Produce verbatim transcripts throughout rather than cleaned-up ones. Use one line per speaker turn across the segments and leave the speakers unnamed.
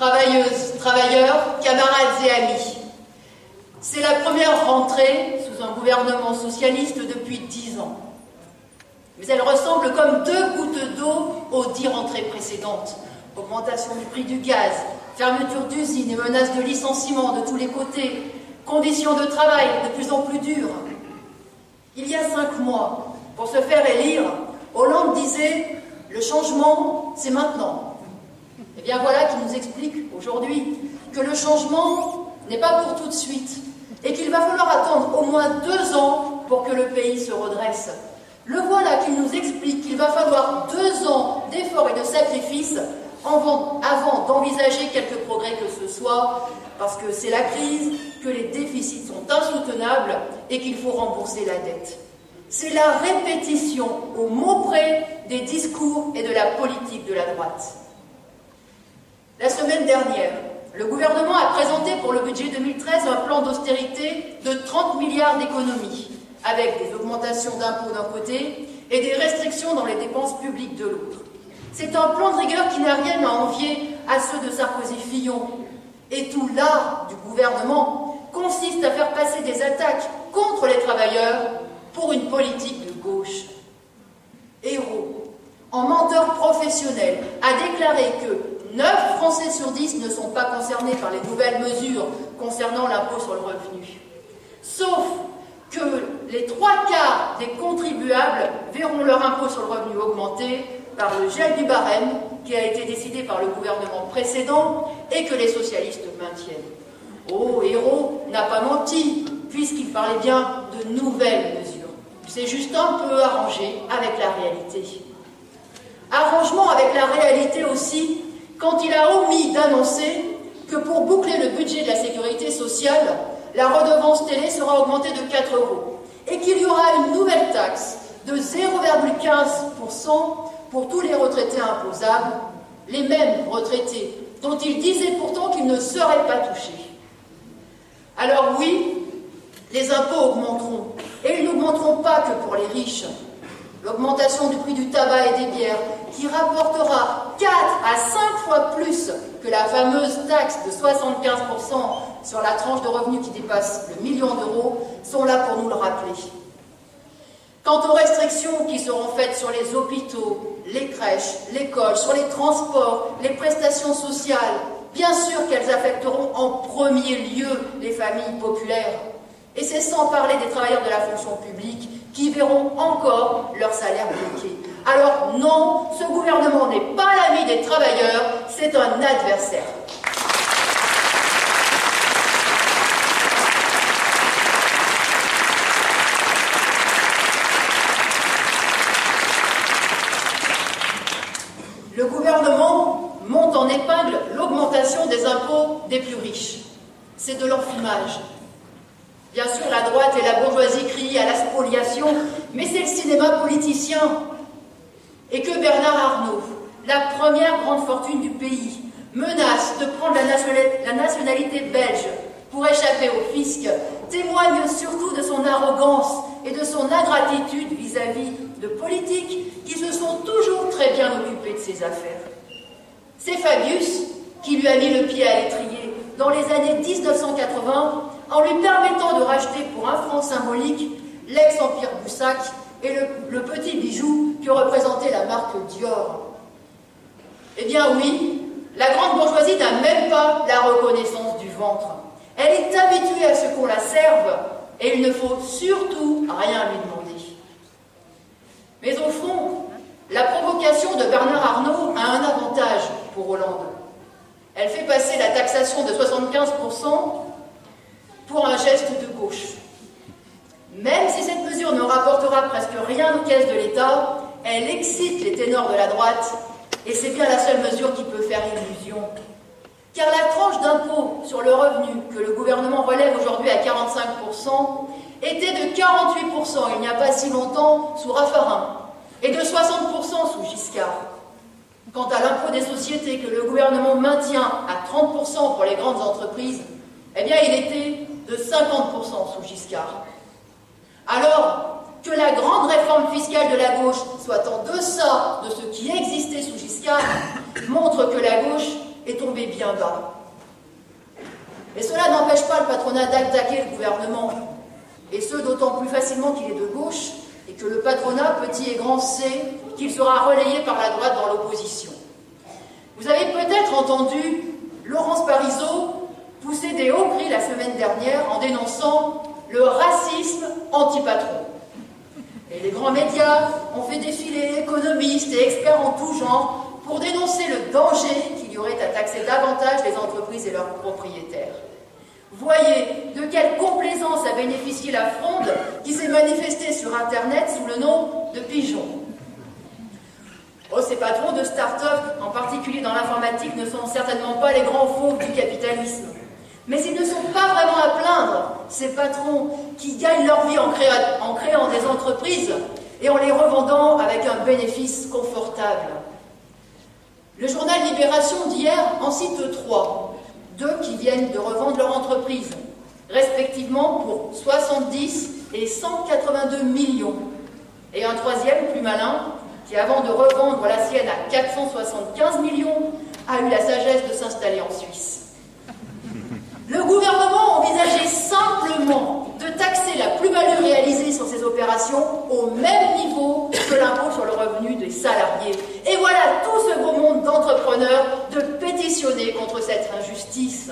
travailleuses, travailleurs, camarades et amis. C'est la première rentrée sous un gouvernement socialiste depuis dix ans. Mais elle ressemble comme deux gouttes d'eau aux dix rentrées précédentes. Augmentation du prix du gaz, fermeture d'usines et menaces de licenciement de tous les côtés, conditions de travail de plus en plus dures. Il y a cinq mois, pour se faire élire, Hollande disait « Le changement, c'est maintenant ». Et bien voilà qui nous explique aujourd'hui que le changement n'est pas pour tout de suite et qu'il va falloir attendre au moins deux ans pour que le pays se redresse. Le voilà qui nous explique qu'il va falloir deux ans d'efforts et de sacrifices avant d'envisager quelques progrès que ce soit, parce que c'est la crise, que les déficits sont insoutenables et qu'il faut rembourser la dette. C'est la répétition au mot près des discours et de la politique de la droite. La semaine dernière, le gouvernement a présenté pour le budget deux mille treize un plan d'austérité de trente milliards d'économies, avec des augmentations d'impôts d'un côté et des restrictions dans les dépenses publiques de l'autre. C'est un plan de rigueur qui n'a rien à envier à ceux de Sarkozy-Fillon. Et tout l'art du gouvernement consiste à faire passer des attaques contre les travailleurs pour une politique de gauche. Hérault, en menteur professionnel, a déclaré que neuf Français sur dix ne sont pas concernés par les nouvelles mesures concernant l'impôt sur le revenu. Sauf que les trois quarts des contribuables verront leur impôt sur le revenu augmenter par le gel du barème qui a été décidé par le gouvernement précédent et que les socialistes maintiennent. Oh, Hérault n'a pas menti, puisqu'il parlait bien de nouvelles mesures. C'est juste un peu arrangé avec la réalité. Arrangement avec la réalité aussi, quand il a omis d'annoncer que pour boucler le budget de la sécurité sociale, la redevance télé sera augmentée de quatre euros et qu'il y aura une nouvelle taxe de zéro virgule quinze pour cent pour tous les retraités imposables, les mêmes retraités dont il disait pourtant qu'ils ne seraient pas touchés. Alors oui, les impôts augmenteront, et ils n'augmenteront pas que pour les riches. L'augmentation du prix du tabac et des bières, qui rapportera quatre à cinq fois plus que la fameuse taxe de soixante-quinze pour cent sur la tranche de revenus qui dépasse le million d'euros, sont là pour nous le rappeler. Quant aux restrictions qui seront faites sur les hôpitaux, les crèches, l'école, sur les transports, les prestations sociales, bien sûr qu'elles affecteront en premier lieu les familles populaires. Et c'est sans parler des travailleurs de la fonction publique qui verront encore leur salaire bloqué. Alors non, ce gouvernement n'est pas l'ami des travailleurs, c'est un adversaire. Le gouvernement monte en épingle l'augmentation des impôts des plus riches. C'est de l'enfumage. Bien sûr, la droite et la bourgeoisie crient à la spoliation, mais c'est le cinéma politicien. Et que Bernard Arnault, la première grande fortune du pays, menace de prendre la nationalité belge pour échapper au fisc, témoigne surtout de son arrogance et de son ingratitude vis-à-vis de politiques qui se sont toujours très bien occupés de ses affaires. C'est Fabius qui lui a mis le pied à l'étrier dans les années mille neuf cent quatre-vingts en lui permettant de racheter pour un franc symbolique l'ex-empire Boussac et le, le petit bijou que représentait la marque Dior. Eh bien oui, la grande bourgeoisie n'a même pas la reconnaissance du ventre. Elle est habituée à ce qu'on la serve et il ne faut surtout rien lui demander. Mais au fond, la provocation de Bernard Arnault a un avantage pour Hollande. Elle fait passer la taxation de soixante-quinze pour cent pour un geste de gauche. Même si cette mesure ne rapportera presque rien aux caisses de l'État, elle excite les ténors de la droite et c'est bien la seule mesure qui peut faire illusion. Car la tranche d'impôt sur le revenu que le gouvernement relève aujourd'hui à quarante-cinq pour cent était de quarante-huit pour cent il n'y a pas si longtemps sous Raffarin et de soixante pour cent sous Giscard. Quant à l'impôt des sociétés que le gouvernement maintient à trente pour cent pour les grandes entreprises, eh bien il était de cinquante pour cent sous Giscard. Alors que la grande réforme fiscale de la gauche soit en deçà de ce qui existait sous Giscard montre que la gauche est est tombé bien bas. Et cela n'empêche pas le patronat d'attaquer le gouvernement, et ce d'autant plus facilement qu'il est de gauche, et que le patronat, petit et grand, sait qu'il sera relayé par la droite dans l'opposition. Vous avez peut-être entendu Laurence Parisot pousser des hauts cris la semaine dernière en dénonçant le racisme anti-patron. Et les grands médias ont fait défiler économistes et experts en tout genre pour dénoncer le danger qu'il y aurait à taxer davantage les entreprises et leurs propriétaires. Voyez de quelle complaisance a bénéficié la fronde qui s'est manifestée sur Internet sous le nom de pigeons. Oh, ces patrons de start-up, en particulier dans l'informatique, ne sont certainement pas les grands fauves du capitalisme. Mais ils ne sont pas vraiment à plaindre, ces patrons qui gagnent leur vie en créant, en créant des entreprises et en les revendant avec un bénéfice confortable. Le journal Libération d'hier en cite trois, deux qui viennent de revendre leur entreprise, respectivement pour soixante-dix et cent quatre-vingt-deux millions, et un troisième, plus malin, qui avant de revendre la sienne à quatre cent soixante-quinze millions, a eu la sagesse de s'installer en Suisse. Le gouvernement envisageait simplement de taxer la plus-value réalisée sur ces opérations au même niveau que l'impôt sur le revenu des salariés. Et voilà tout ce beau monde d'entrepreneurs de pétitionner contre cette injustice.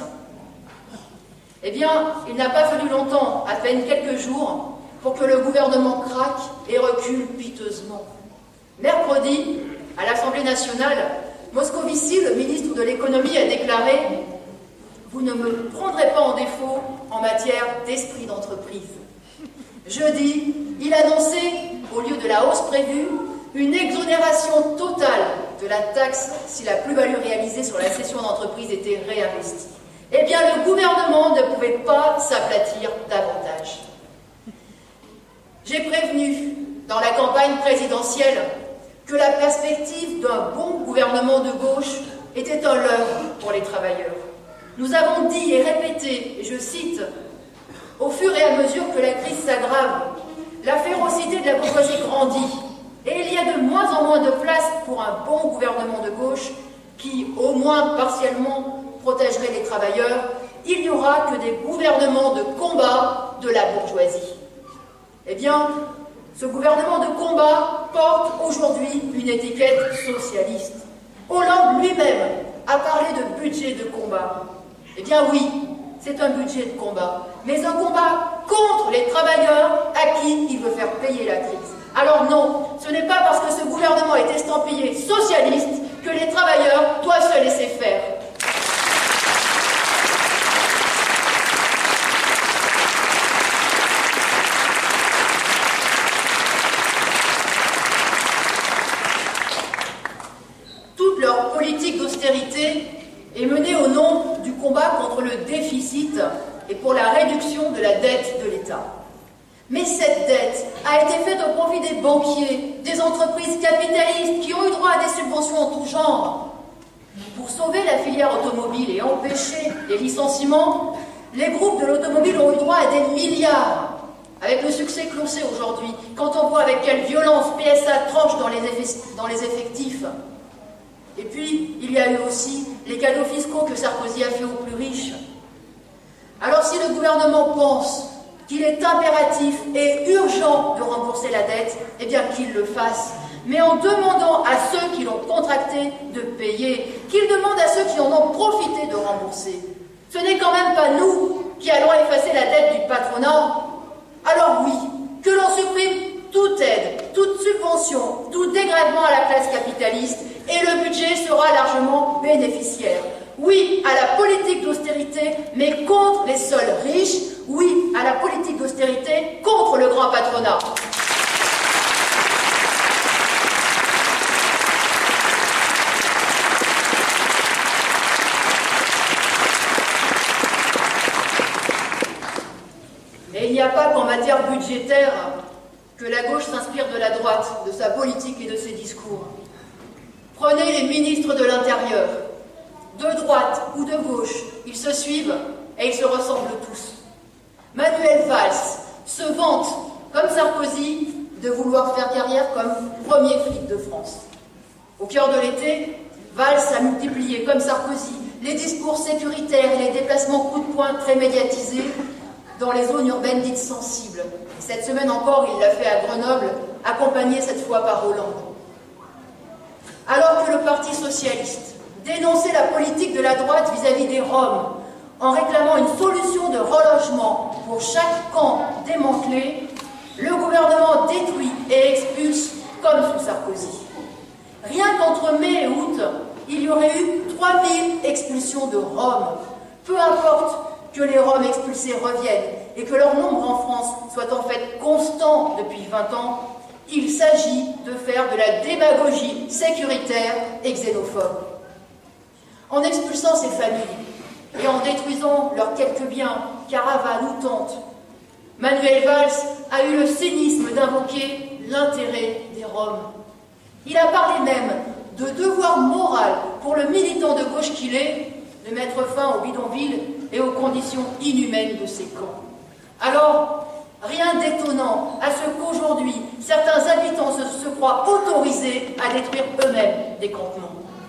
Eh bien, il n'a pas fallu longtemps, à peine quelques jours, pour que le gouvernement craque et recule piteusement. Mercredi, à l'Assemblée nationale, Moscovici, le ministre de l'économie, a déclaré « Vous ne me prendrez pas en défaut en matière d'esprit d'entreprise ». Jeudi, il annonçait, au lieu de la hausse prévue, une exonération totale de la taxe si la plus-value réalisée sur la cession d'entreprise était réinvestie. Eh bien, le gouvernement ne pouvait pas s'aplatir davantage. J'ai prévenu, dans la campagne présidentielle, que la perspective d'un bon gouvernement de gauche était un leurre pour les travailleurs. Nous avons dit et répété, et je cite, « Au fur et à mesure que la crise s'aggrave, la férocité de la bourgeoisie grandit, et il y a de moins en moins de place pour un bon gouvernement de gauche qui, au moins partiellement, protégerait les travailleurs. Il n'y aura que des gouvernements de combat de la bourgeoisie. » Eh bien, ce gouvernement de combat porte aujourd'hui une étiquette socialiste. Hollande lui-même a parlé de budget de combat. Eh bien oui, c'est un budget de combat, mais un combat contre les travailleurs à qui il veut faire payer la crise. Alors non, ce n'est pas parce que ce gouvernement est estampillé socialiste que les travailleurs doivent se laisser faire. Toute leur politique d'austérité est menée au nom du combat contre le déficit et pour la réduction de la dette de l'État. Mais cette dette a été faite au profit des banquiers, des entreprises capitalistes qui ont eu droit à des subventions en tout genre. Pour sauver la filière automobile et empêcher les licenciements, les groupes de l'automobile ont eu droit à des milliards. Avec le succès que l'on sait aujourd'hui, quand on voit avec quelle violence P S A tranche dans les, dans les effectifs. Et puis, il y a eu aussi les cadeaux fiscaux que Sarkozy a fait aux plus riches. Alors si le gouvernement pense qu'il est impératif et urgent de rembourser la dette, eh bien qu'il le fasse, mais en demandant à ceux qui l'ont contracté de payer, qu'il demande à ceux qui en ont profité de rembourser. Ce n'est quand même pas nous qui allons effacer la dette du patronat. Alors oui, que l'on supprime toute aide, toute subvention, tout dégrèvement à la classe capitaliste, et le budget sera largement bénéficiaire. Oui à la politique d'austérité, mais contre les seuls riches. Oui à la politique d'austérité, contre le grand patronat. Mais il n'y a pas qu'en matière budgétaire que la gauche s'inspire de la droite, de sa politique et de ses discours. Prenez les ministres de l'Intérieur. De droite ou de gauche, ils se suivent et ils se ressemblent tous. Manuel Valls se vante, comme Sarkozy, de vouloir faire carrière comme premier flic de France. Au cœur de l'été, Valls a multiplié, comme Sarkozy, les discours sécuritaires et les déplacements coup de poing très médiatisés dans les zones urbaines dites sensibles. Et cette semaine encore, il l'a fait à Grenoble, accompagné cette fois par Hollande. Alors que le Parti socialiste dénonçait la politique de la droite vis-à-vis des Roms, en réclamant une solution de relogement pour chaque camp démantelé, le gouvernement détruit et expulse comme sous Sarkozy. Rien qu'entre mai et août, il y aurait eu trois mille expulsions de Roms. Peu importe que les Roms expulsés reviennent et que leur nombre en France soit en fait constant depuis vingt ans, il s'agit de faire de la démagogie sécuritaire et xénophobe. En expulsant ces familles et en détruisant leurs quelques biens, caravanes ou tentes, Manuel Valls a eu le cynisme d'invoquer l'intérêt des Roms. Il a parlé même de devoir moral pour le militant de gauche qu'il est de mettre fin aux bidonvilles et aux conditions inhumaines de ces camps. Alors, rien d'étonnant à ce qu'aujourd'hui, certains habitants se, se croient autorisés à détruire eux-mêmes des campements.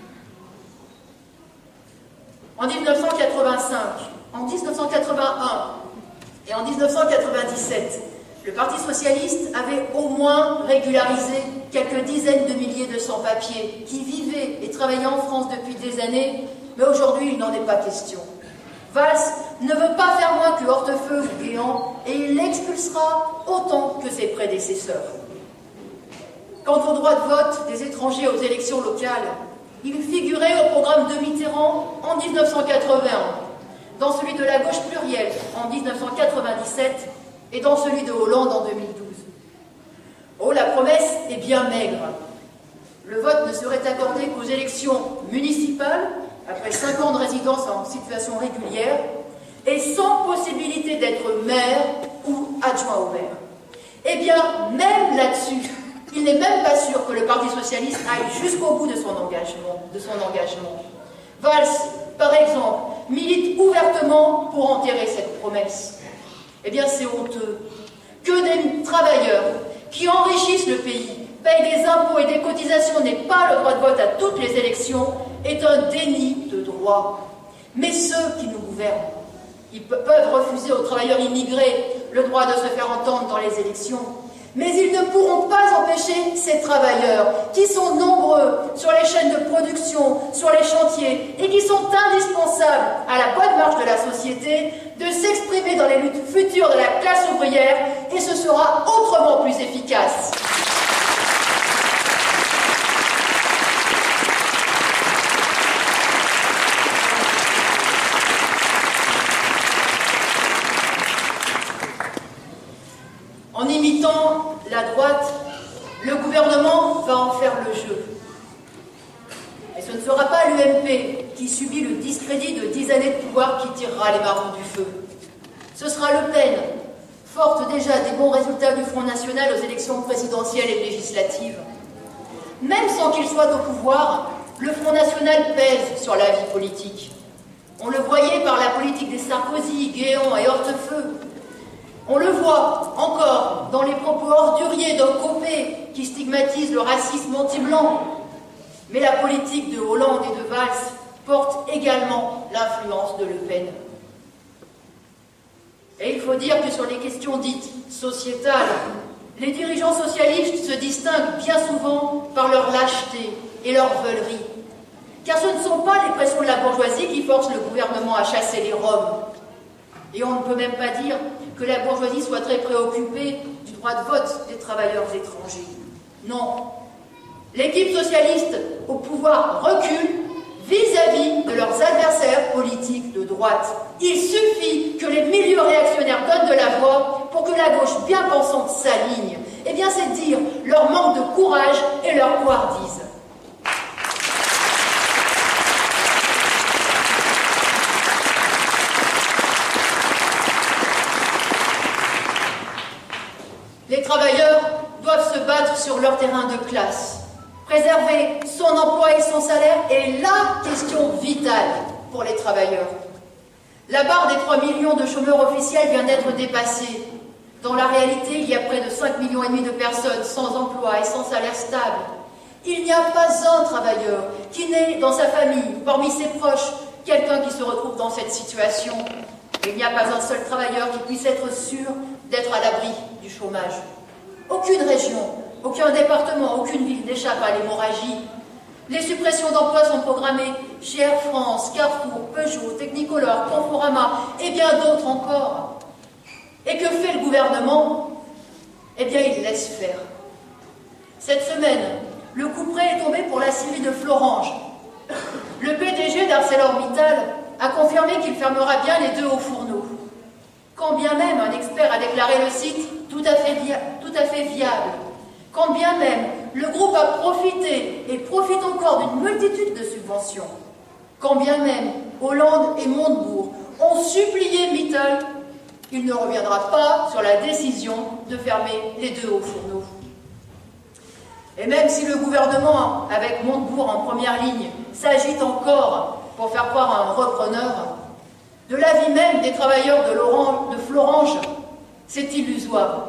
En mille neuf cent quatre-vingt-cinq, en mille neuf cent quatre-vingt-un et en mille neuf cent quatre-vingt-dix-sept, le Parti socialiste avait au moins régularisé quelques dizaines de milliers de sans-papiers qui vivaient et travaillaient en France depuis des années, mais aujourd'hui il n'en est pas question. Valls ne veut pas faire moins que Hortefeux ou Guéant et il l'expulsera autant que ses prédécesseurs. Quant au droit de vote des étrangers aux élections locales, il figurait au programme de Mitterrand en mille neuf cent quatre-vingt-un, dans celui de la gauche plurielle en mille neuf cent quatre-vingt-dix-sept et dans celui de Hollande en deux mille douze. Oh, la promesse est bien maigre. Le vote ne serait accordé qu'aux élections municipales, après cinq ans de résidence en situation régulière, et sans possibilité d'être maire ou adjoint au maire. Eh bien, même là-dessus, il n'est même pas sûr que le Parti socialiste aille jusqu'au bout de son engagement. De son engagement. Valls, par exemple, milite ouvertement pour enterrer cette promesse. Eh bien, c'est honteux que des travailleurs qui enrichissent le pays, payent des impôts et des cotisations, n'aient pas le droit de vote à toutes les élections, est un déni de droit. Mais ceux qui nous gouvernent, ils peuvent refuser aux travailleurs immigrés le droit de se faire entendre dans les élections, mais ils ne pourront pas empêcher ces travailleurs, qui sont nombreux sur les chaînes de production, sur les chantiers, et qui sont indispensables à la bonne marche de la société, de s'exprimer dans les luttes futures de la classe ouvrière, et ce sera autrement plus efficace. En imitant la droite, le gouvernement va en faire le jeu. Et ce ne sera pas l'U M P qui subit le discrédit de dix années de pouvoir qui tirera les marrons du feu. Ce sera Le Pen, forte déjà des bons résultats du Front National aux élections présidentielles et législatives. Même sans qu'il soit au pouvoir, le Front National pèse sur la vie politique. On le voyait par la politique des Sarkozy, Guéant et Hortefeux. On le voit encore dans les propos orduriers d'un Copé qui stigmatise le racisme anti-blanc. Mais la politique de Hollande et de Valls porte également l'influence de Le Pen. Et il faut dire que sur les questions dites sociétales, les dirigeants socialistes se distinguent bien souvent par leur lâcheté et leur veulerie. Car ce ne sont pas les pressions de la bourgeoisie qui forcent le gouvernement à chasser les Roms. Et on ne peut même pas dire que la bourgeoisie soit très préoccupée du droit de vote des travailleurs étrangers. Non. L'équipe socialiste au pouvoir recule vis-à-vis de leurs adversaires politiques de droite. Il suffit que les milieux réactionnaires donnent de la voix pour que la gauche bien pensante s'aligne. Eh bien, c'est dire leur manque de courage et leur couardise. Les travailleurs doivent se battre sur leur terrain de classe. Préserver son emploi et son salaire est la question vitale pour les travailleurs. La barre des trois millions de chômeurs officiels vient d'être dépassée. Dans la réalité, il y a près de cinq millions et demi de personnes sans emploi et sans salaire stable. Il n'y a pas un travailleur qui n'ait dans sa famille, parmi ses proches, quelqu'un qui se retrouve dans cette situation. Il n'y a pas un seul travailleur qui puisse être sûr d'être à l'abri du chômage. Aucune région, aucun département, aucune ville n'échappe à l'hémorragie. Les suppressions d'emplois sont programmées chez Air France, Carrefour, Peugeot, Technicolor, Conforama et bien d'autres encore. Et que fait le gouvernement? Eh bien, il laisse faire. Cette semaine, le couperet est tombé pour la scierie de Florange. Le P D G d'ArcelorMittal a confirmé qu'il fermera bien les deux hauts fourneaux. Quand bien même un expert a déclaré le site tout à fait, via tout à fait viable, quand bien même le groupe a profité et profite encore d'une multitude de subventions, quand bien même Hollande et Montebourg ont supplié Mittal, il ne reviendra pas sur la décision de fermer les deux hauts fourneaux. Et même si le gouvernement, avec Montebourg en première ligne, s'agite encore pour faire croire à un repreneur, de l'avis même des travailleurs de, Laurent, de Florange, c'est illusoire.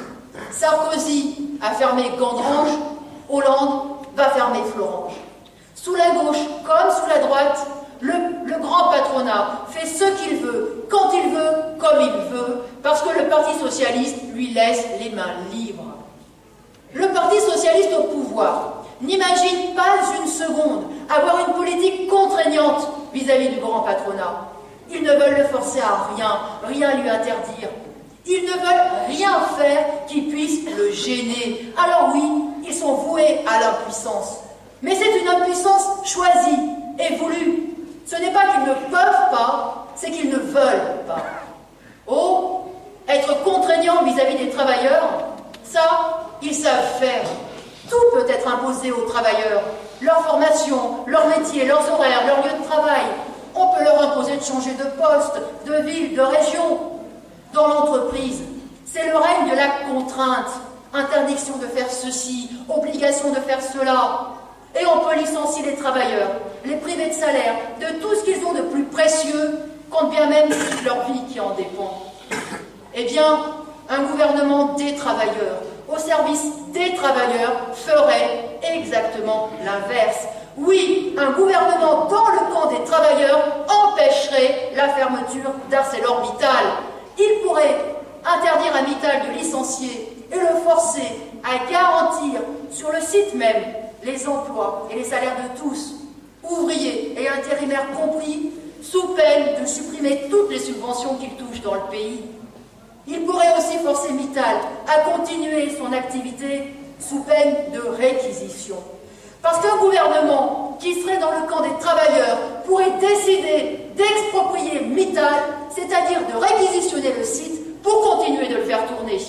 Sarkozy a fermé Gandrange, Hollande va fermer Florange. Sous la gauche comme sous la droite, le, le grand patronat fait ce qu'il veut, quand il veut, comme il veut, parce que le Parti socialiste lui laisse les mains libres. Le Parti socialiste au pouvoir n'imagine pas une seconde avoir une politique contraignante vis-à-vis du grand patronat. Ils ne veulent le forcer à rien, rien lui interdire. Ils ne veulent rien faire qui puisse le gêner. Alors oui, ils sont voués à l'impuissance. Mais c'est une impuissance choisie et voulue. Ce n'est pas qu'ils ne peuvent pas, c'est qu'ils ne veulent pas. Oh, être contraignant vis-à-vis des travailleurs, ça, ils savent faire. Tout peut être imposé aux travailleurs. Leur formation, leur métier, leurs horaires, leur lieu de travail. On peut leur imposer de changer de poste, de ville, de région. Dans l'entreprise, c'est le règne de la contrainte. Interdiction de faire ceci, obligation de faire cela. Et on peut licencier les travailleurs, les priver de salaire, de tout ce qu'ils ont de plus précieux, quand bien même toute leur vie qui en dépend. Eh bien, un gouvernement des travailleurs, au service des travailleurs, ferait exactement l'inverse. Oui, un gouvernement dans le camp des travailleurs empêcherait la fermeture d'ArcelorMittal. Il pourrait interdire à Mittal de licencier et le forcer à garantir sur le site même les emplois et les salaires de tous, ouvriers et intérimaires compris, sous peine de supprimer toutes les subventions qu'il touche dans le pays. Il pourrait aussi forcer Mittal à continuer son activité sous peine de réquisition. Parce qu'un gouvernement qui serait dans le camp des travailleurs pourrait décider d'exproprier Mittal, c'est-à-dire de réquisitionner le site pour continuer de le faire tourner.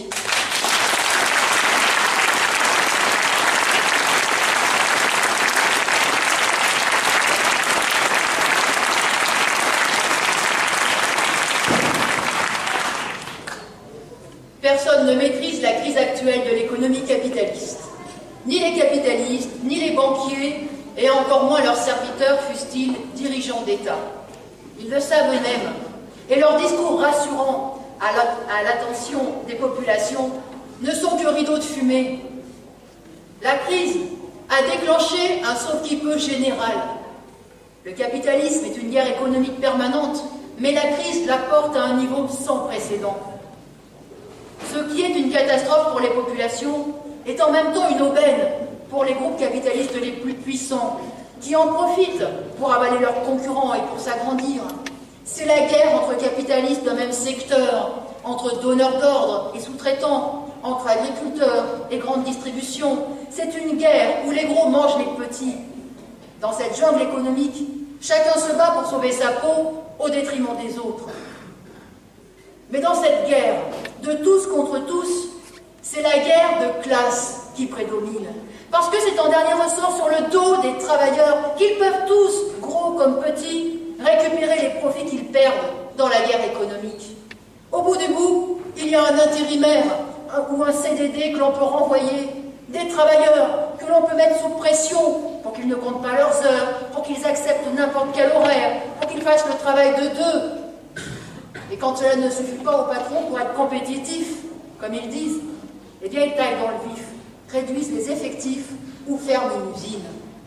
Personne ne maîtrise la crise actuelle de l'économie capitaliste. Ni les capitalistes, ni les banquiers, et encore moins leurs serviteurs, fussent-ils dirigeants d'État. Ils le savent eux-mêmes, et leurs discours rassurants à l'attention des populations ne sont que rideaux de fumée. La crise a déclenché un sauve-qui-peut général. Le capitalisme est une guerre économique permanente, mais la crise la porte à un niveau sans précédent. Ce qui est une catastrophe pour les populations est en même temps une aubaine pour les groupes capitalistes les plus puissants, qui en profitent pour avaler leurs concurrents et pour s'agrandir. C'est la guerre entre capitalistes d'un même secteur, entre donneurs d'ordre et sous-traitants, entre agriculteurs et grandes distributions. C'est une guerre où les gros mangent les petits. Dans cette jungle économique, chacun se bat pour sauver sa peau au détriment des autres. Mais dans cette guerre, de tous contre tous, c'est la guerre de classe qui prédomine. Parce que c'est en dernier ressort sur le dos des travailleurs qu'ils peuvent tous, gros comme petits, récupérer les profits qu'ils perdent dans la guerre économique. Au bout du bout, il y a un intérimaire un, ou un C D D que l'on peut renvoyer, des travailleurs que l'on peut mettre sous pression pour qu'ils ne comptent pas leurs heures, pour qu'ils acceptent n'importe quel horaire, pour qu'ils fassent le travail de deux. Et quand cela ne suffit pas au patron pour être compétitif, comme ils disent, eh bien ils taillent dans le vif, réduisent les effectifs ou ferme une usine.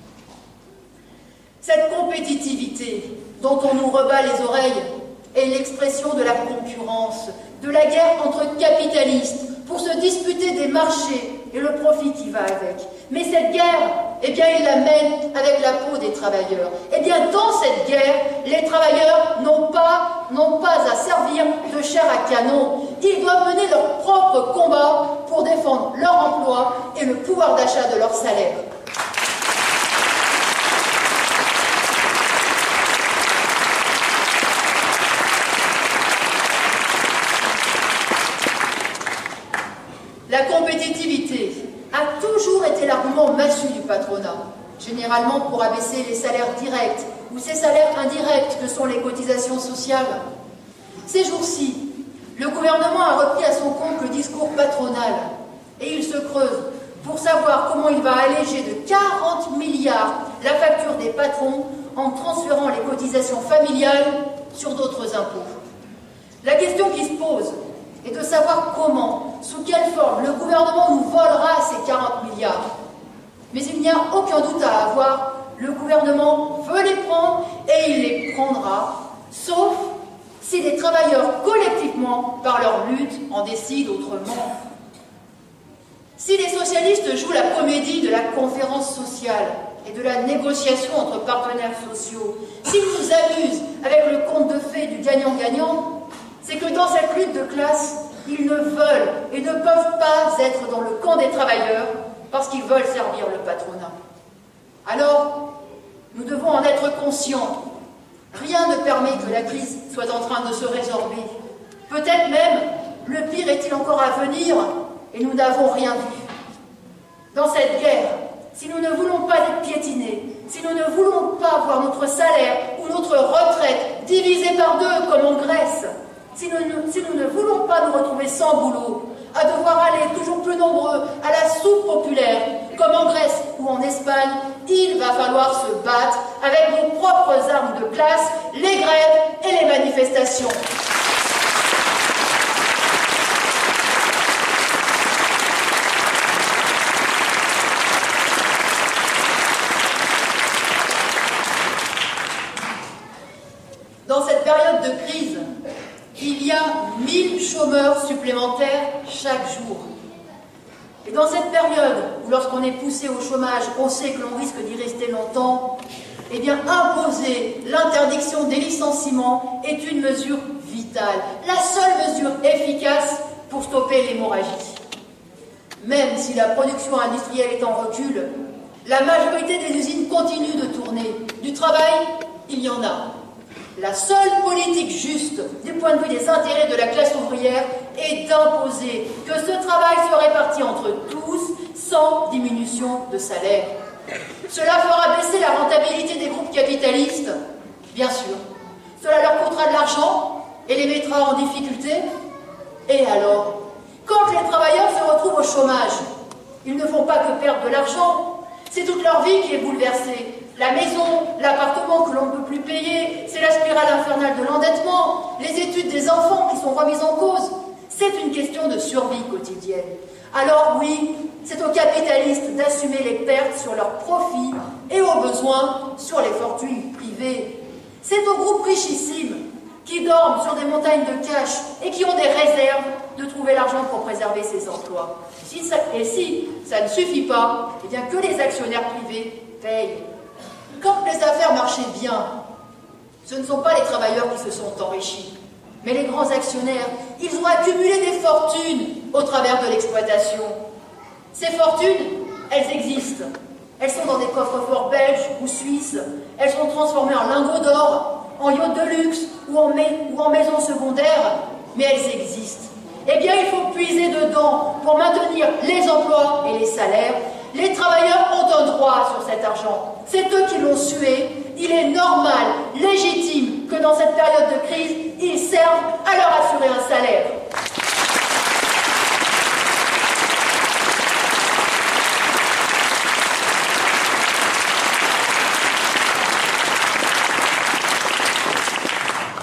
Cette compétitivité dont on nous rebat les oreilles est l'expression de la concurrence, de la guerre entre capitalistes pour se disputer des marchés et le profit qui va avec. Mais cette guerre, eh bien, il la mène avec la peau des travailleurs. Eh bien, dans cette guerre, les travailleurs n'ont pas, n'ont pas à servir de chair à canon. Ils doivent mener leur propre combat pour défendre leur emploi et le pouvoir d'achat de leur salaire. La compétitivité a toujours été l'argument massu du patronat, généralement pour abaisser les salaires directs ou ces salaires indirects que sont les cotisations sociales. Ces jours-ci, le gouvernement a repris à son compte le discours patronal et il se creuse pour savoir comment il va alléger de quarante milliards la facture des patrons en transférant les cotisations familiales sur d'autres impôts. La question qui se pose est de savoir comment, sous quelle forme, le gouvernement nous volera ces quarante milliards. Mais il n'y a aucun doute à avoir, le gouvernement veut les prendre et il les prendra, sauf si les travailleurs collectivement, par leur lutte, en décident autrement. Si les socialistes jouent la comédie de la conférence sociale et de la négociation entre partenaires sociaux, s'ils nous amusent avec le conte de fées du gagnant-gagnant, c'est que dans cette lutte de classe, ils ne veulent et ne peuvent pas être dans le camp des travailleurs parce qu'ils veulent servir le patronat. Alors, nous devons en être conscients. Rien ne permet que la crise soit en train de se résorber. Peut-être même, le pire est-il encore à venir et nous n'avons rien vu. Dans cette guerre, si nous ne voulons pas être piétinés, si nous ne voulons pas voir notre salaire ou notre retraite divisé par deux comme en Grèce, Si nous, si nous ne voulons pas nous retrouver sans boulot, à devoir aller toujours plus nombreux à la soupe populaire, comme en Grèce ou en Espagne, il va falloir se battre avec nos propres armes de classe, les grèves et les manifestations. Dans cette période de crise, il y a mille chômeurs supplémentaires chaque jour. Et dans cette période où lorsqu'on est poussé au chômage, on sait que l'on risque d'y rester longtemps, eh bien imposer l'interdiction des licenciements est une mesure vitale, la seule mesure efficace pour stopper l'hémorragie. Même si la production industrielle est en recul, la majorité des usines continuent de tourner. Du travail, il y en a. La seule politique juste du point de vue des intérêts de la classe ouvrière est d'imposer que ce travail soit réparti entre tous sans diminution de salaire. Cela fera baisser la rentabilité des groupes capitalistes, bien sûr. Cela leur coûtera de l'argent et les mettra en difficulté. Et alors, quand les travailleurs se retrouvent au chômage, ils ne font pas que perdre de l'argent, c'est toute leur vie qui est bouleversée. La maison, l'appartement que l'on ne peut plus payer, c'est la spirale infernale de l'endettement, les études des enfants qui sont remises en cause. C'est une question de survie quotidienne. Alors oui, c'est aux capitalistes d'assumer les pertes sur leurs profits et au besoin sur les fortunes privées. C'est aux groupes richissimes qui dorment sur des montagnes de cash et qui ont des réserves de trouver l'argent pour préserver ces emplois. Si ça, et si ça ne suffit pas, eh bien que les actionnaires privés payent. Quand les affaires marchaient bien, ce ne sont pas les travailleurs qui se sont enrichis, mais les grands actionnaires. Ils ont accumulé des fortunes au travers de l'exploitation. Ces fortunes, elles existent. Elles sont dans des coffres-forts belges ou suisses. Elles sont transformées en lingots d'or, en yachts de luxe ou en, ou en maisons secondaires, mais elles existent. Eh bien, il faut puiser dedans pour maintenir les emplois et les salaires. Les travailleurs ont un droit sur cet argent. C'est eux qui l'ont sué. Il est normal, légitime, que dans cette période de crise, ils servent à leur assurer un salaire.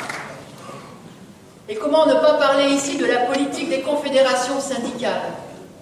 Et comment ne pas parler ici de la politique des confédérations syndicales?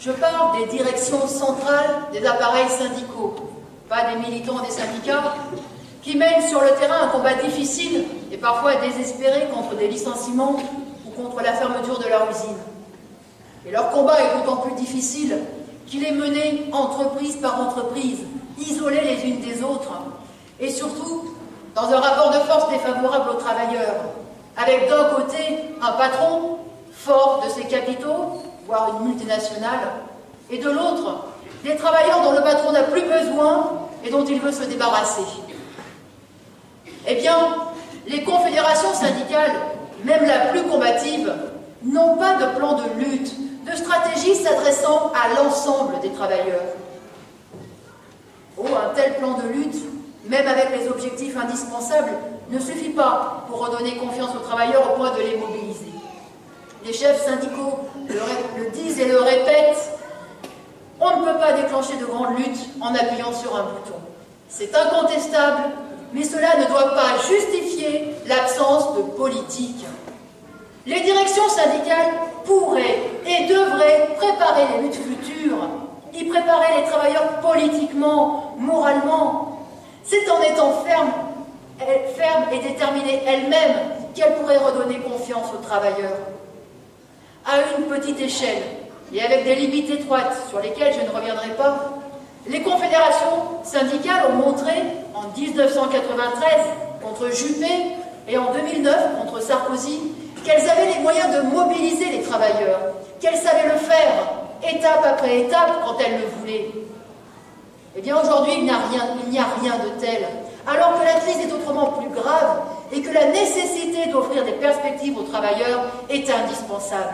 Je parle des directions centrales des appareils syndicaux, pas des militants des syndicats, qui mènent sur le terrain un combat difficile et parfois désespéré contre des licenciements ou contre la fermeture de leur usine. Et leur combat est d'autant plus difficile qu'il est mené entreprise par entreprise, isolés les unes des autres, et surtout dans un rapport de force défavorable aux travailleurs, avec d'un côté un patron fort de ses capitaux, voire une multinationale, et de l'autre, des travailleurs dont le patron n'a plus besoin et dont il veut se débarrasser. Eh bien, les confédérations syndicales, même la plus combative, n'ont pas de plan de lutte, de stratégie s'adressant à l'ensemble des travailleurs. Oh, un tel plan de lutte, même avec les objectifs indispensables, ne suffit pas pour redonner confiance aux travailleurs au point de les mobiliser. Les chefs syndicaux le, le disent et le répètent, on ne peut pas déclencher de grandes luttes en appuyant sur un bouton. C'est incontestable, mais cela ne doit pas justifier l'absence de politique. Les directions syndicales pourraient et devraient préparer les luttes futures, y préparer les travailleurs politiquement, moralement. C'est en étant ferme, ferme et déterminée elle-même qu'elle pourrait redonner confiance aux travailleurs. À une petite échelle, et avec des limites étroites sur lesquelles je ne reviendrai pas, les confédérations syndicales ont montré en mille neuf cent quatre-vingt-treize contre Juppé et en deux mille neuf contre Sarkozy qu'elles avaient les moyens de mobiliser les travailleurs, qu'elles savaient le faire, étape après étape, quand elles le voulaient. Eh bien aujourd'hui, il n'y a rien, il n'y a rien de tel, alors que la crise est autrement plus grave et que la nécessité d'offrir des perspectives aux travailleurs est indispensable.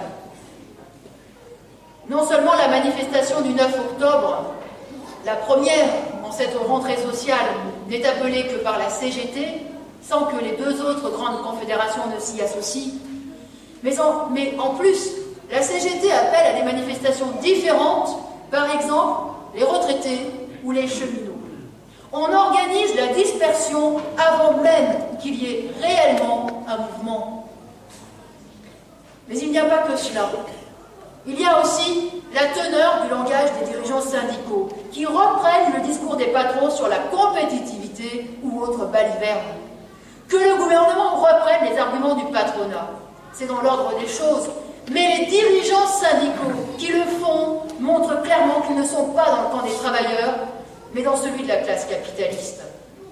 Non seulement la manifestation du neuf octobre, la première en cette rentrée sociale, n'est appelée que par la C G T, sans que les deux autres grandes confédérations ne s'y associent, mais en, mais en plus, la C G T appelle à des manifestations différentes, par exemple les retraités ou les cheminots. On organise la dispersion avant même qu'il y ait réellement un mouvement. Mais il n'y a pas que cela. Il y a aussi la teneur du langage des dirigeants syndicaux, qui reprennent le discours des patrons sur la compétitivité ou autre baliverne. Que le gouvernement reprenne les arguments du patronat, c'est dans l'ordre des choses, mais les dirigeants syndicaux qui le font montrent clairement qu'ils ne sont pas dans le camp des travailleurs, mais dans celui de la classe capitaliste.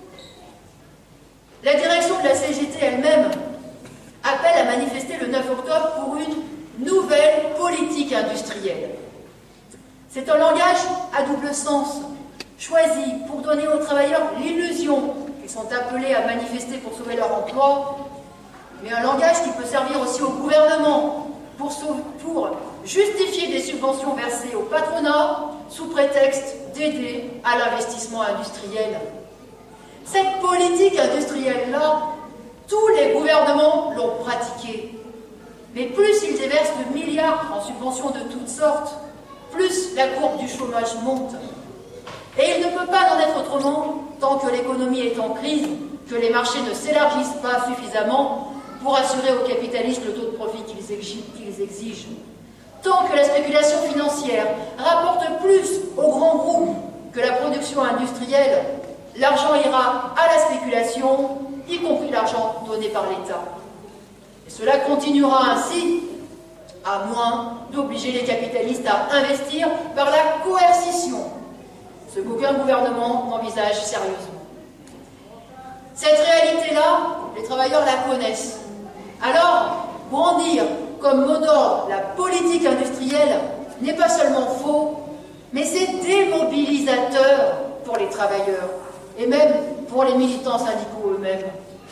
La direction de la C G T elle-même appelle à manifester le neuf octobre pour une nouvelle politique industrielle. C'est un langage à double sens, choisi pour donner aux travailleurs l'illusion qu'ils sont appelés à manifester pour sauver leur emploi, mais un langage qui peut servir aussi au gouvernement pour, pour justifier des subventions versées au patronat sous prétexte d'aider à l'investissement industriel. Cette politique industrielle-là, tous les gouvernements l'ont pratiquée. Mais plus ils déversent de milliards en subventions de toutes sortes, plus la courbe du chômage monte. Et il ne peut pas en être autrement tant que l'économie est en crise, que les marchés ne s'élargissent pas suffisamment pour assurer aux capitalistes le taux de profit qu'ils exigent. Tant que la spéculation financière rapporte plus aux grands groupes que la production industrielle, l'argent ira à la spéculation, y compris l'argent donné par l'État. Et cela continuera ainsi, à moins d'obliger les capitalistes à investir par la coercition, ce qu'aucun gouvernement n'envisage sérieusement. Cette réalité-là, les travailleurs la connaissent. Alors, brandir comme mot d'ordre la politique industrielle n'est pas seulement faux, mais c'est démobilisateur pour les travailleurs, et même pour les militants syndicaux eux-mêmes.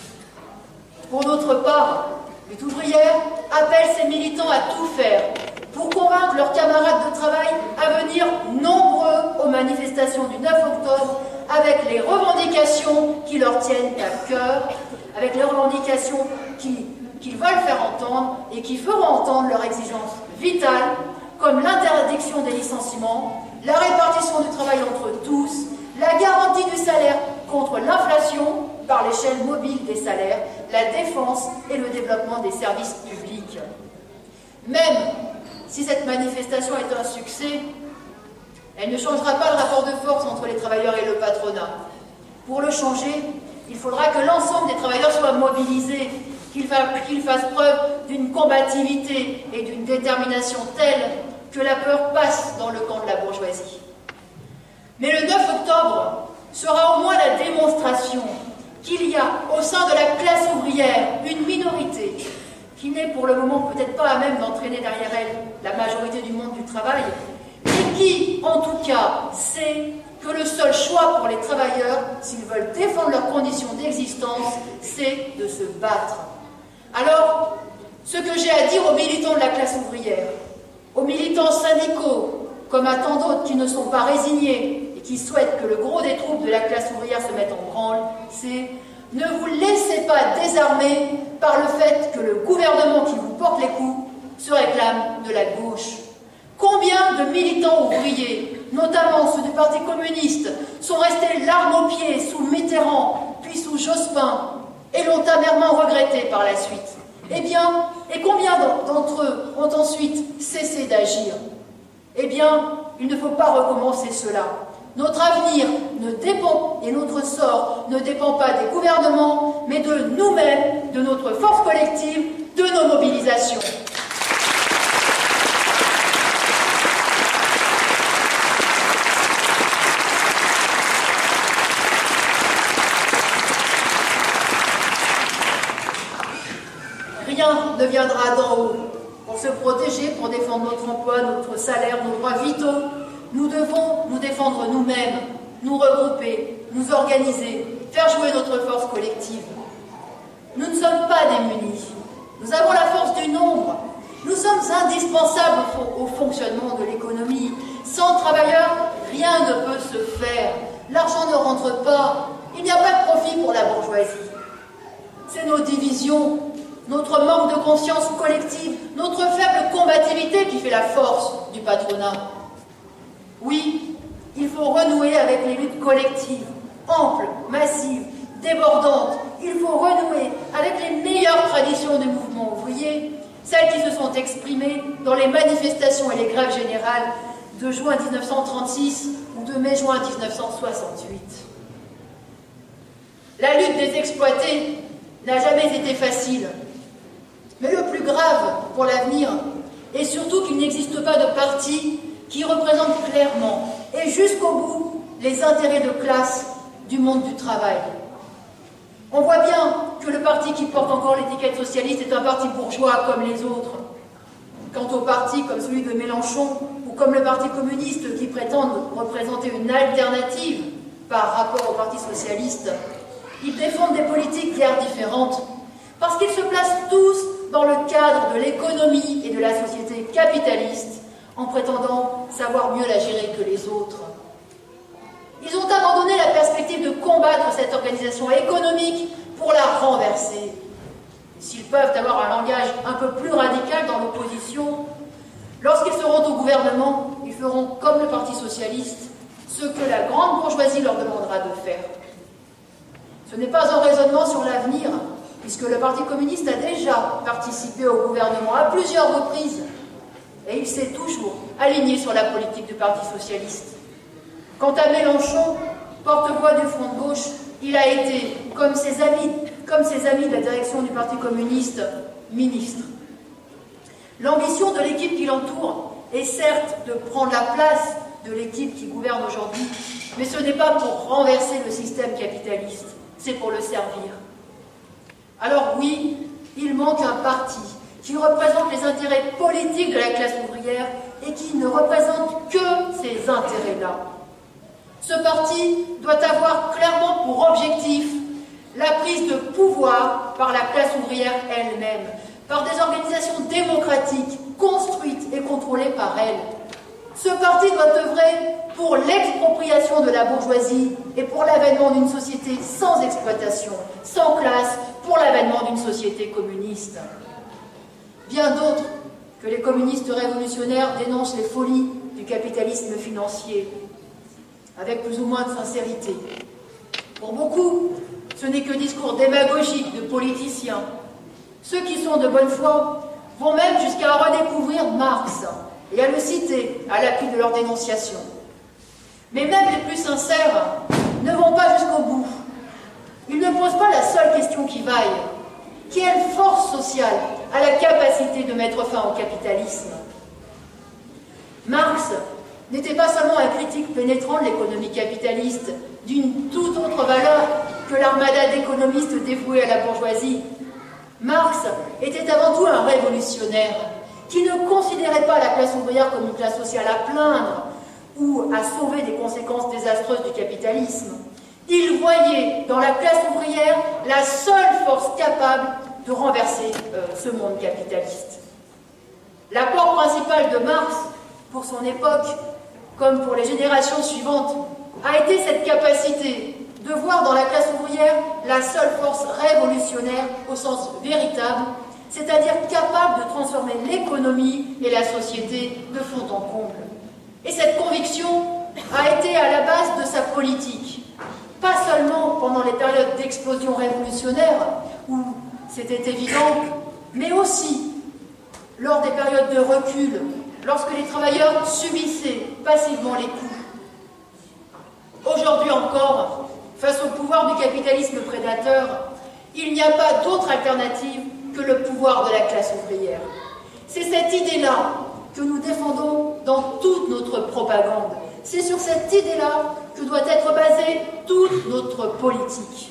Pour notre part, Lutte ouvrière appelle ses militants à tout faire pour convaincre leurs camarades de travail à venir nombreux aux manifestations du neuf octobre avec les revendications qui leur tiennent à cœur, avec les revendications qui, qu'ils veulent faire entendre et qui feront entendre leurs exigences vitales, comme l'interdiction des licenciements, la répartition du travail entre tous, la garantie du salaire contre l'inflation par l'échelle mobile des salaires, la défense et le développement des services publics. Même si cette manifestation est un succès, Elle ne changera pas le rapport de force entre les travailleurs et le patronat. Pour le changer, il faudra que l'ensemble des travailleurs soient mobilisés, qu'ils fassent preuve d'une combativité et d'une détermination telle que la peur passe dans le camp de la bourgeoisie. Mais le neuf octobre sera au moins la démonstration qu'il y a au sein de la classe ouvrière une minorité qui n'est pour le moment peut-être pas à même d'entraîner derrière elle la majorité du monde du travail, mais qui, en tout cas, sait que le seul choix pour les travailleurs, s'ils veulent défendre leurs conditions d'existence, c'est de se battre. Alors, ce que j'ai à dire aux militants de la classe ouvrière, aux militants syndicaux, comme à tant d'autres qui ne sont pas résignés et qui souhaitent que le gros des troupes de la classe ouvrière se mettent en branle, c'est ne vous laissez pas désarmer par le fait que le gouvernement qui vous porte les coups se réclame de la gauche. Combien de militants ouvriers, notamment ceux du Parti communiste, sont restés l'arme au pied sous Mitterrand, puis sous Jospin, et l'ont amèrement regretté par la suite? Eh bien, et combien d'entre eux ont ensuite cessé d'agir? Eh bien, il ne faut pas recommencer cela. Notre avenir ne dépend, et notre sort ne dépend pas des gouvernements, mais de nous-mêmes, de notre force collective, de nos mobilisations. Rien ne viendra d'en haut. Pour se protéger, pour défendre notre emploi, notre salaire, nos droits vitaux, nous devons nous défendre nous-mêmes, nous regrouper, nous organiser, faire jouer notre force collective. Nous ne sommes pas démunis. Nous avons la force du nombre. Nous sommes indispensables au fonctionnement de l'économie. Sans travailleurs, rien ne peut se faire. L'argent ne rentre pas. Il n'y a pas de profit pour la bourgeoisie. C'est nos divisions, notre manque de conscience collective, notre faible combativité qui fait la force du patronat. Oui, il faut renouer avec les luttes collectives, amples, massives, débordantes. Il faut renouer avec les meilleures traditions du mouvement ouvrier, celles qui se sont exprimées dans les manifestations et les grèves générales de juin mille neuf cent trente-six ou de mai-juin mille neuf cent soixante-huit. La lutte des exploités n'a jamais été facile. Mais le plus grave pour l'avenir est surtout qu'il n'existe pas de parti qui représente clairement et jusqu'au bout les intérêts de classe du monde du travail. On voit bien que le parti qui porte encore l'étiquette socialiste est un parti bourgeois comme les autres. Quant aux partis comme celui de Mélenchon ou comme le Parti communiste qui prétendent représenter une alternative par rapport au Parti socialiste, ils défendent des politiques guère différentes parce qu'ils se placent tous dans le cadre de l'économie et de la société capitaliste en prétendant savoir mieux la gérer que les autres. Ils ont abandonné la perspective de combattre cette organisation économique pour la renverser. S'ils peuvent avoir un langage un peu plus radical dans l'opposition, lorsqu'ils seront au gouvernement, ils feront comme le Parti socialiste, ce que la grande bourgeoisie leur demandera de faire. Ce n'est pas un raisonnement sur l'avenir, puisque le Parti communiste a déjà participé au gouvernement à plusieurs reprises, et il s'est toujours aligné sur la politique du Parti socialiste. Quant à Mélenchon, porte-voix du Front de gauche, il a été, comme ses amis, comme ses amis de la direction du Parti communiste, ministre. L'ambition de l'équipe qui l'entoure est certes de prendre la place de l'équipe qui gouverne aujourd'hui, mais ce n'est pas pour renverser le système capitaliste, c'est pour le servir. Alors oui, il manque un parti qui représente les intérêts politiques de la classe ouvrière et qui ne représente que ces intérêts-là. Ce parti doit avoir clairement pour objectif la prise de pouvoir par la classe ouvrière elle-même, par des organisations démocratiques, construites et contrôlées par elle. Ce parti doit œuvrer pour l'expropriation de la bourgeoisie et pour l'avènement d'une société sans exploitation, sans classe, pour l'avènement d'une société communiste. Bien d'autres que les communistes révolutionnaires dénoncent les folies du capitalisme financier, avec plus ou moins de sincérité. Pour beaucoup, ce n'est que discours démagogique de politiciens. Ceux qui sont de bonne foi vont même jusqu'à redécouvrir Marx et à le citer à l'appui de leur dénonciation. Mais même les plus sincères ne vont pas jusqu'au bout. Ils ne posent pas la seule question qui vaille. Quelle force sociale a la capacité de mettre fin au capitalisme? Marx n'était pas seulement un critique pénétrant de l'économie capitaliste, d'une toute autre valeur que l'armada d'économistes dévoués à la bourgeoisie. Marx était avant tout un révolutionnaire qui ne considérait pas la classe ouvrière comme une classe sociale à plaindre ou à sauver des conséquences désastreuses du capitalisme. Il voyait dans la classe ouvrière la seule force capable de renverser euh, ce monde capitaliste. L'apport principal de Marx, pour son époque, comme pour les générations suivantes, a été cette capacité de voir dans la classe ouvrière la seule force révolutionnaire au sens véritable, c'est-à-dire capable de transformer l'économie et la société de fond en comble. Et cette conviction a été à la base de sa politique, pas seulement pendant les périodes d'explosion révolutionnaire, où c'était évident, mais aussi lors des périodes de recul, lorsque les travailleurs subissaient passivement les coups. Aujourd'hui encore, face au pouvoir du capitalisme prédateur, il n'y a pas d'autre alternative que le pouvoir de la classe ouvrière. C'est cette idée-là que nous défendons dans toute notre propagande. C'est sur cette idée-là que doit être basée toute notre politique.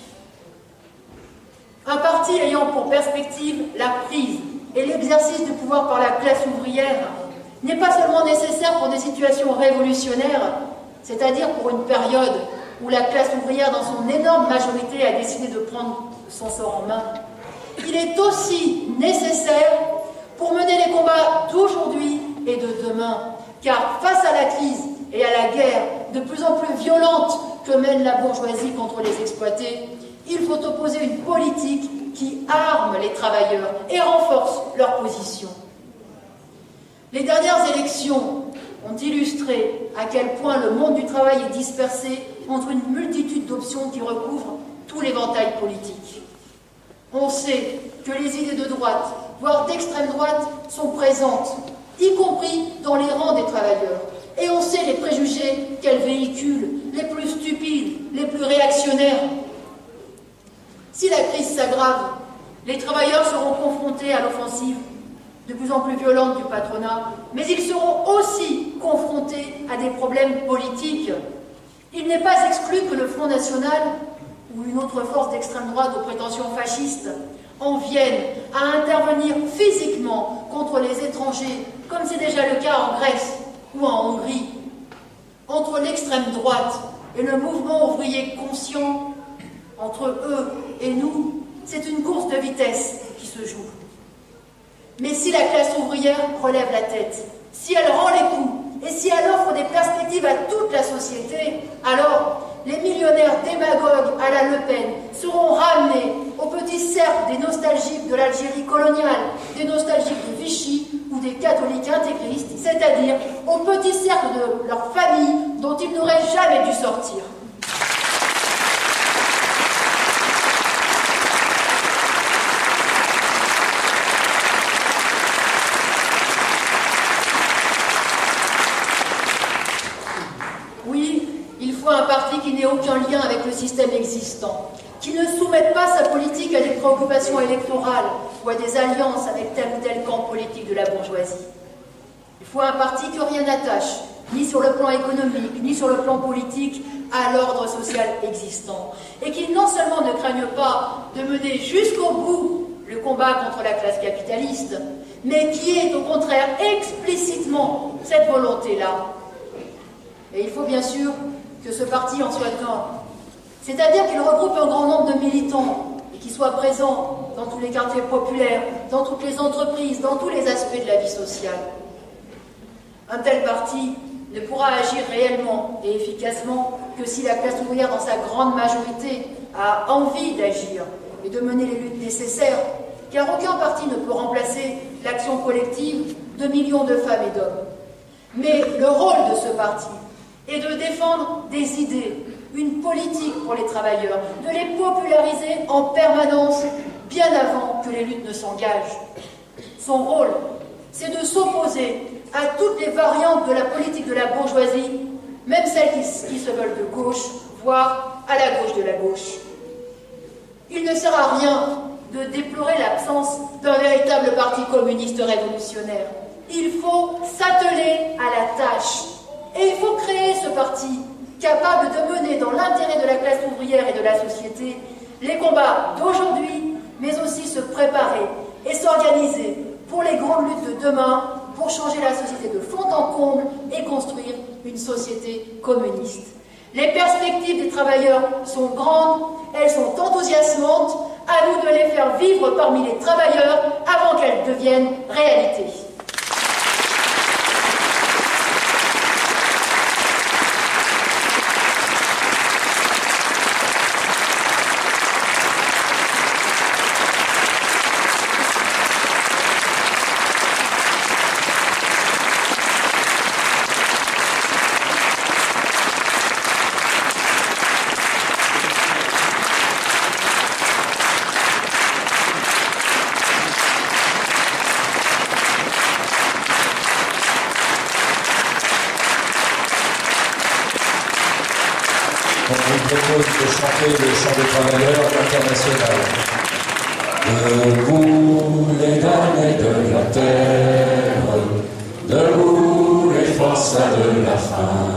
Un parti ayant pour perspective la prise et l'exercice du pouvoir par la classe ouvrière n'est pas seulement nécessaire pour des situations révolutionnaires, c'est-à-dire pour une période où la classe ouvrière, dans son énorme majorité, a décidé de prendre son sort en main. Il est aussi nécessaire pour mener les combats d'aujourd'hui et de demain, car face à la crise et à la guerre de plus en plus violente que mène la bourgeoisie contre les exploités, il faut opposer une politique qui arme les travailleurs et renforce leur position. Les dernières élections ont illustré à quel point le monde du travail est dispersé entre une multitude d'options qui recouvrent tout l'éventail politique. On sait que les idées de droite, voire d'extrême droite, sont présentes, y compris dans les rangs des travailleurs. Et on sait les préjugés qu'elles véhiculent, les plus stupides, les plus réactionnaires. Si la crise s'aggrave, les travailleurs seront confrontés à l'offensive de plus en plus violente du patronat, mais ils seront aussi confrontés à des problèmes politiques. Il n'est pas exclu que le Front National ou une autre force d'extrême droite aux prétentions fascistes en viennent à intervenir physiquement contre les étrangers, comme c'est déjà le cas en Grèce ou en Hongrie. Entre l'extrême droite et le mouvement ouvrier conscient, entre eux et nous, c'est une course de vitesse qui se joue. Mais si la classe ouvrière relève la tête, si elle rend les coups, et si elle offre des perspectives à toute la société, alors les millionnaires démagogues à la Le Pen seront ramenés au petit cercle des nostalgiques de l'Algérie coloniale, des nostalgiques de Vichy ou des catholiques intégristes, c'est-à-dire au petit cercle de leur famille dont ils n'auraient jamais dû sortir. Un parti qui n'ait aucun lien avec le système existant, qui ne soumette pas sa politique à des préoccupations électorales ou à des alliances avec tel ou tel camp politique de la bourgeoisie. Il faut un parti que rien n'attache, ni sur le plan économique, ni sur le plan politique, à l'ordre social existant, et qui non seulement ne craigne pas de mener jusqu'au bout le combat contre la classe capitaliste, mais qui ait au contraire explicitement cette volonté-là. Et il faut bien sûr que ce parti en soit un. C'est-à-dire qu'il regroupe un grand nombre de militants et qu'il soit présent dans tous les quartiers populaires, dans toutes les entreprises, dans tous les aspects de la vie sociale. Un tel parti ne pourra agir réellement et efficacement que si la classe ouvrière, dans sa grande majorité, a envie d'agir et de mener les luttes nécessaires, car aucun parti ne peut remplacer l'action collective de millions de femmes et d'hommes. Mais le rôle de ce parti et de défendre des idées, une politique pour les travailleurs, de les populariser en permanence, bien avant que les luttes ne s'engagent. Son rôle, c'est de s'opposer à toutes les variantes de la politique de la bourgeoisie même celles qui, qui se veulent de gauche, voire à la gauche de la gauche. Il ne sert à rien de déplorer l'absence d'un véritable parti communiste révolutionnaire. Il faut s'atteler à la tâche. Et il faut créer ce parti capable de mener dans l'intérêt de la classe ouvrière et de la société les combats d'aujourd'hui, mais aussi se préparer et s'organiser pour les grandes luttes de demain, pour changer la société de fond en comble et construire une société communiste. Les perspectives des travailleurs sont grandes, elles sont enthousiasmantes, à nous de les faire vivre parmi les travailleurs avant qu'elles deviennent réalité.
On vous propose de chanter le chant des travailleurs international. Debout les damnés de la terre, debout les forçats de la faim.